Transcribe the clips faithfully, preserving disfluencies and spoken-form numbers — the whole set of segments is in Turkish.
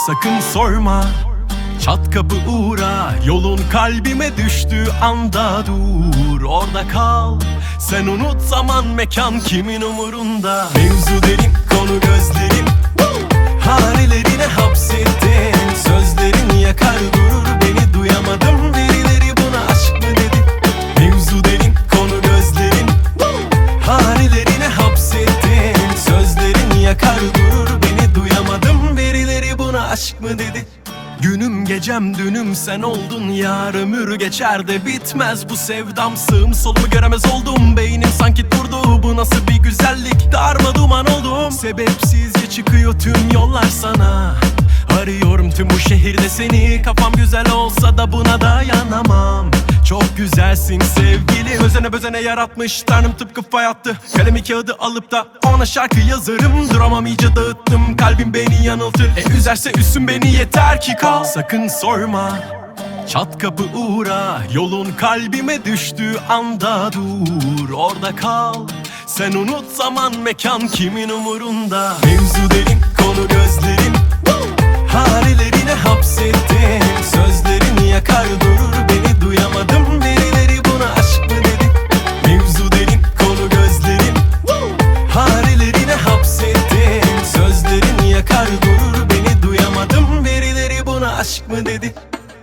Sakın sorma, çat kapı uğra. Yolun kalbime düştüğü anda dur. Orada kal, sen unut zaman mekan kimin umurunda. Mevzu derin, konu gözlerin, hanelerine hapsettin. Sözlerin yakar durur beni, duyamadım birileri buna aşk mı dedi. Mevzu derin, konu gözlerin, hanelerine hapsettin. Sözlerin yakar durur beni, duyamadım birileri buna aşk mı dedi. Günüm gecem dünüm sen oldun yar. Ömür geçer de bitmez bu sevdam. Sığım solumu göremez oldum, beynim sanki durdu. Bu nasıl bir güzellik, darma duman oldum. Sebepsizce çıkıyor tüm yollar sana. Arıyorum tüm bu şehirde seni. Kafam güzel olsa da buna dayanamam. Çok güzelsin sevgili, özene bezene yaratmış Tanrım tıpkı fay hattı. Kalemi kağıdı alıp da ona şarkı yazarım. Duramam iyice dağıttım, kalbim beni yanıltır. E üzerse üssün beni, yeter ki kal. Sakın sorma, çat kapı uğra. Yolun kalbime düştüğü anda dur. Orada kal, sen unut zaman mekan kimin umurunda. Mevzu derin, konu gözlerin, hanelerine hapsettin. Sözlerin yakar durur beni, duyamadım birileri buna aşk mı dedi. Mevzu derin, konu gözlerin, hanelerine hapsettin. Sözlerin yakar durur beni, duyamadım birileri buna aşk mı dedi.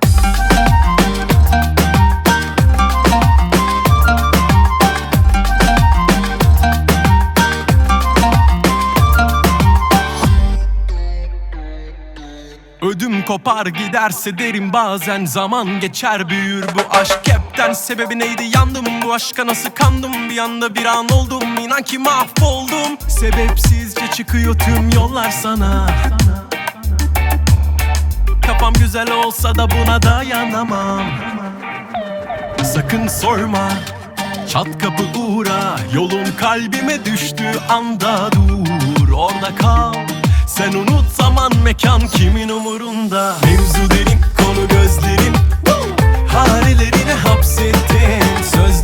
Ödüm kopar giderse derim bazen, zaman geçer büyür bu aşk hepten. Sebebi neydi, yandım bu aşka nasıl kandım. Bir anda bir an oldum, inan ki mahvoldum. Sebepsizce çıkıyor tüm yollar sana. Kafam güzel olsa da buna dayanamam. Sakın sorma, çat kapı uğra. Yolun kalbime düştüğü anda dur. Orada kal, sen unut zaman mekan kimin umurunda. Mevzu derin, konu gözlerin, hanelerine hapsettin. Söz